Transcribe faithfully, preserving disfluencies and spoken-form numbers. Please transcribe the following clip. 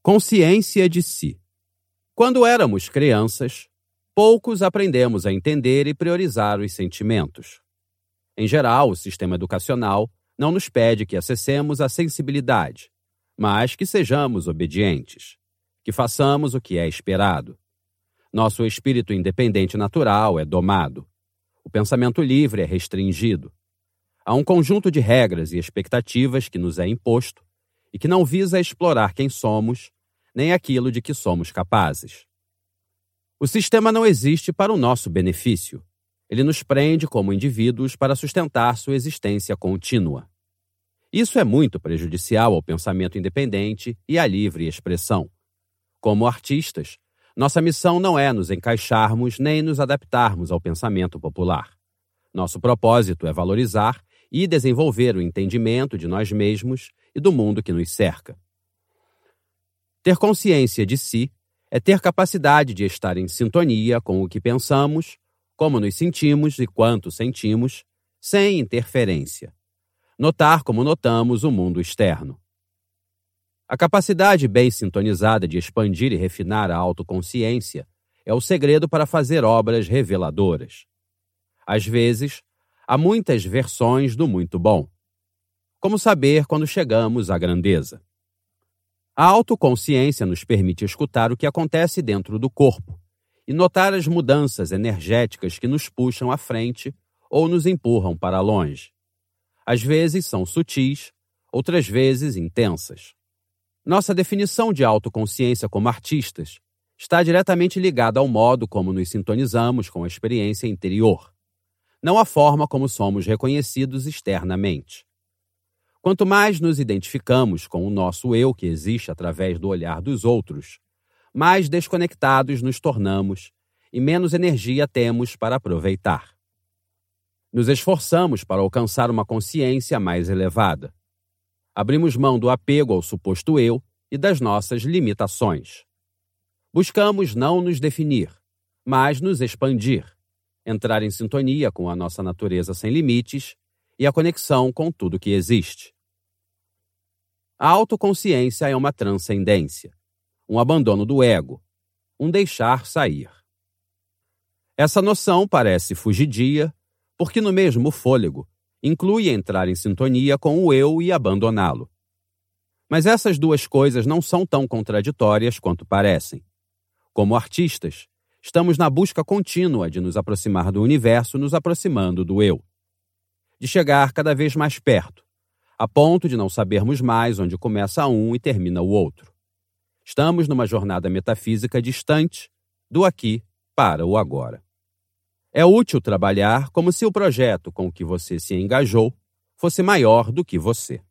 Consciência de si. Quando éramos crianças, poucos aprendemos a entender e priorizar os sentimentos. Em geral, o sistema educacional não nos pede que acessemos a sensibilidade, mas que sejamos obedientes, que façamos o que é esperado. Nosso espírito independente natural é domado. O pensamento livre é restringido. Há um conjunto de regras e expectativas que nos é imposto e que não visa explorar quem somos, nem aquilo de que somos capazes. O sistema não existe para o nosso benefício. Ele nos prende como indivíduos para sustentar sua existência contínua. Isso é muito prejudicial ao pensamento independente e à livre expressão. Como artistas, nossa missão não é nos encaixarmos nem nos adaptarmos ao pensamento popular. Nosso propósito é valorizar e desenvolver o entendimento de nós mesmos e do mundo que nos cerca. Ter consciência de si é ter capacidade de estar em sintonia com o que pensamos, como nos sentimos e quanto sentimos, sem interferência. Notar como notamos o mundo externo. A capacidade bem sintonizada de expandir e refinar a autoconsciência é o segredo para fazer obras reveladoras. Às vezes, há muitas versões do muito bom. Como saber quando chegamos à grandeza? A autoconsciência nos permite escutar o que acontece dentro do corpo e notar as mudanças energéticas que nos puxam à frente ou nos empurram para longe. Às vezes são sutis, outras vezes intensas. Nossa definição de autoconsciência como artistas está diretamente ligada ao modo como nos sintonizamos com a experiência interior, não à forma como somos reconhecidos externamente. Quanto mais nos identificamos com o nosso eu que existe através do olhar dos outros, mais desconectados nos tornamos e menos energia temos para aproveitar. Nos esforçamos para alcançar uma consciência mais elevada. Abrimos mão do apego ao suposto eu e das nossas limitações. Buscamos não nos definir, mas nos expandir, entrar em sintonia com a nossa natureza sem limites e a conexão com tudo que existe. A autoconsciência é uma transcendência, um abandono do ego, um deixar sair. Essa noção parece fugidia, porque no mesmo fôlego inclui entrar em sintonia com o eu e abandoná-lo. Mas essas duas coisas não são tão contraditórias quanto parecem. Como artistas, estamos na busca contínua de nos aproximar do universo, nos aproximando do eu. De chegar cada vez mais perto, a ponto de não sabermos mais onde começa um e termina o outro. Estamos numa jornada metafísica distante do aqui para o agora. É útil trabalhar como se o projeto com que você se engajou fosse maior do que você.